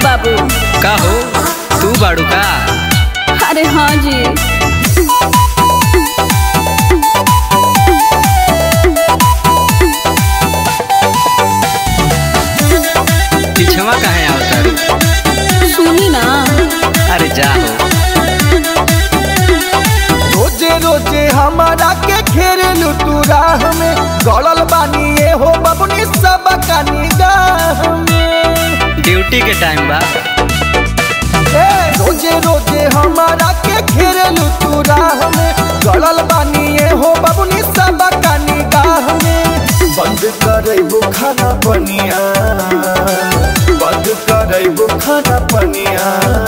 बाबू। का हो तू बाड़ू का? अरे हाँ जी। पिछवा कहाँ आवता? सुनी ना। अरे जाओ। रोजे रोजे हमारा के घेरेलू तू राह में, गड़ल बानी ये हो बबुनी सब का निगाह में। ड्यूटी के टाइम बा। रोजे रोजे हमारा के घेरेलू तू राह में, गड़ल बानी ये हो बबुनी सब का निगाह में। बंद करैबू खाना पनिया, बंद करैबू खाना पनिया।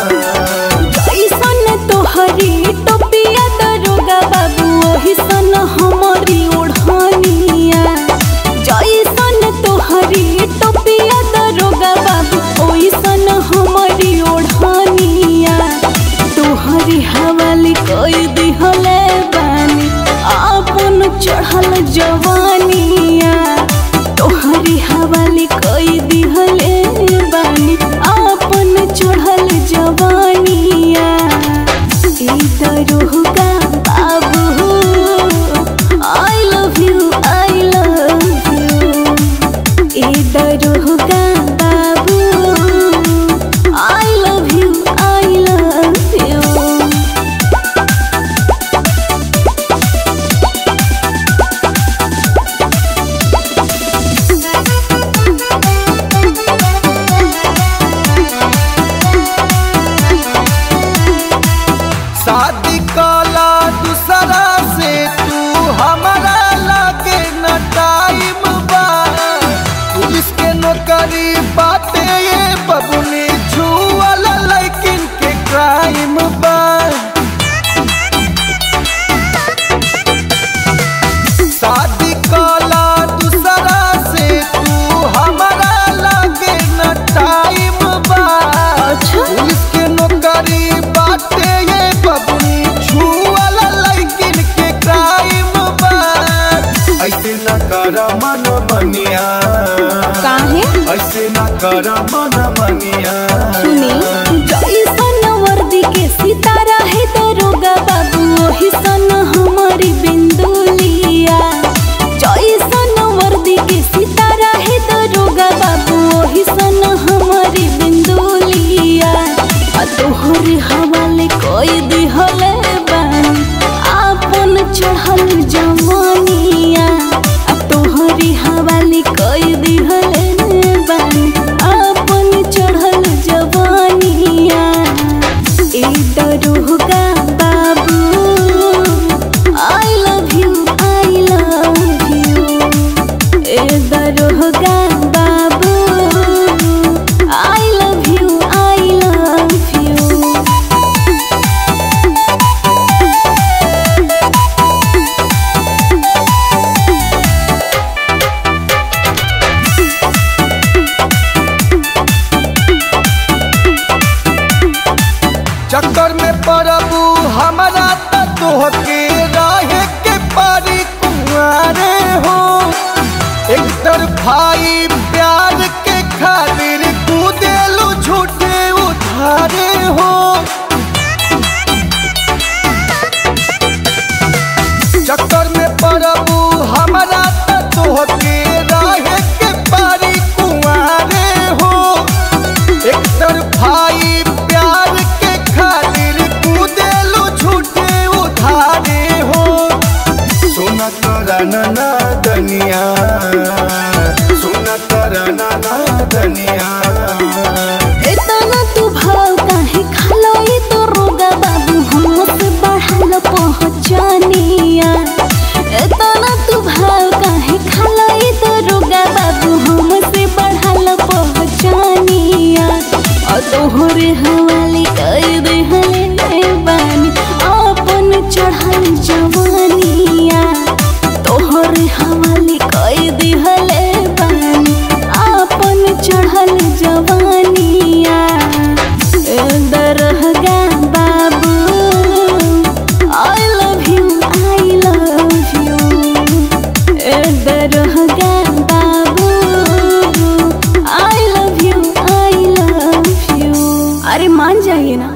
जैसन तोहरी टोपिया दरोगा बाबू, ओही सन हमारी ओढ़निया। जैसन तोहरी टोपिया दरोगा बाबू, ओही सन हमारी ओढ़निया। तोहरी हवाली कोई दिहले बानी, आपन चढ़ल जवानिया। तोहरी हवाली कोई दिहले बानी, आपन चढ़ल जवानिया। ई दरोगा बाबू, I love you, I love you। ई दरोगा बाबू, I love you, I love you। शादी काला दूसरा से तू हमारा लागे न टाइम बा। पुलिस के नौकरी बाटे ये बबुनी, छुअल लेकिन के क्राइम बा। शादी काला दूसरा से तू हमारा लागे न टाइम बा। पुलिस के नौकरी बाटे ये बबुनी, छुअल लेकिन के क्राइम बा। ऐसे न कर मन मनिया, काहे? ऐसे न कर मन मनिया। सुनी, जैसन वर्दी के सितारा है दरोगा बाबू, ओही सन हमारी बिंदुलिया। जैसन वर्दी के सितारा है दरोगा बाबू, ओही सन हमारी बिंदुलिया। आ तोहरे हवाले कोई दिहले बानी, आपन चढ़ल जवानिया। आ तोहरे हवाले कोई दिहले बानी, आपन चढ़ल जवानिया। ई दरोगा बाबू, I love you, I love you। ए दरोगा बाबू, I love you, I love you। चक्कर में पड़बू हमारा तोहके रहे के पारी कुंवारे हो। एक तरफाई प्यार के खातिर कूदेलू झूठे उधारे हो। चक्कर में पड़बू हमारा तोहके रहे के पारी कुंवारे हो। एक तरफाई प्यार के खातिर कूदेलू झूठे उधारे हो। सोना करना ना दनिया, सोना करना ना दनिया। इतना तू भाव काहे खालो, ई दरोगा बाबू हमसे बढ़ल पहचानिया। इतना तू भाव काहे खालो, ई दरोगा बाबू हमसे बढ़ल पहचानिया। और तोहरे हवाले कर देहले बानी, आपन चढ़ल जवानिया। तोहरे हवाले कर देहले बानी, आपन चढ़ल जवानिया। ए दरोगा बाबू, I love you, I love you। ए दरोगा बाबू, I love you, I love you। जाइए ना।